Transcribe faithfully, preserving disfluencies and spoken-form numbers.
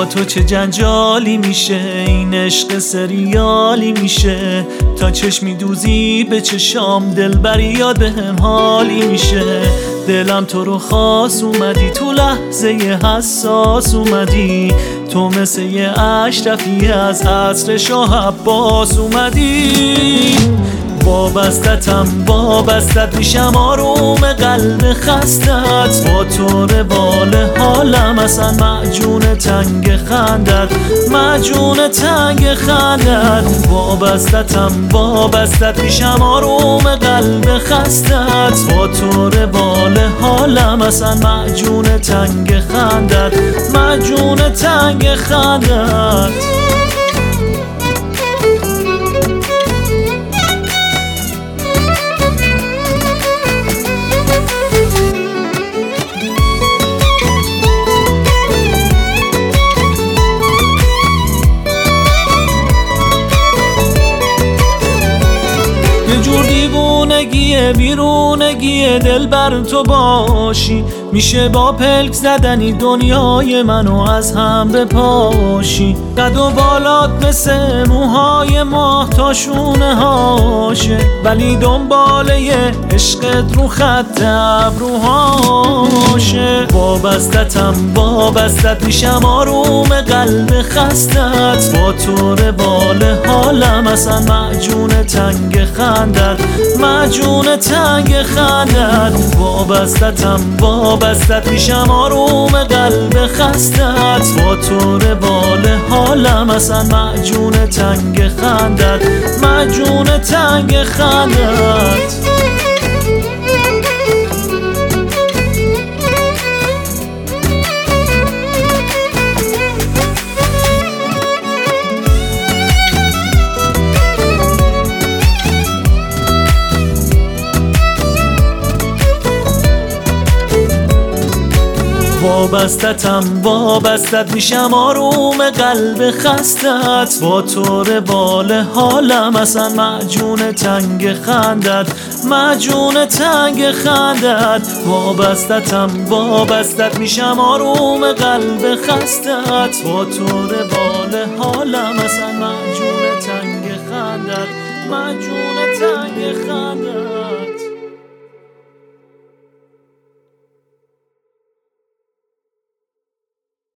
تو چه جنجالی میشه، این عشق سریالی میشه. تا چشمی دوزی به چشام دلبری یاد بهم حالی میشه. دلم تو رو خواست اومدی، تو لحظه حساس اومدی. تو مثل یه اشرفی از عصر شاه عباس اومدی. وابستتم وابستت میشم، آروم قلب خستت. با تو روال حالم اصلا معجون تنگ خندت، معجون تنگ خندت. وابستتم وابستت میشم، آروم قلب خستت. با تو روال حالم اصلا معجون تنگ خندت، معجون تنگ خندت. جور دیوونگیه بیرونگیه دل بر تو باشی. میشه با پلک زدنی دنیای منو از هم بپاشی. قد و بالات مثل موهای ماه تا شونه هاشه، ولی دنباله عشقت رو خط ابروهاشه. وابستتم وابستت میشم، آروم قلب خستت. با تو روال حالم اصلا معجون تنگ خندت، معجون تنگ خندت. وابستتم وابستت میشم، آروم قلب خستت. با تو روال حالم اصلا معجون تنگ خندت، معجون تنگ خندت. وابستتم وابستت میشم، آروم قلب خستت. با تو روال حالم اصلا معجون تنگ خندت، معجون تنگ خندت. وابستتم وابستت میشم، آروم قلب خستت. با تو روال حالم اصلا معجون تنگ خندت، معجون تنگ خندت.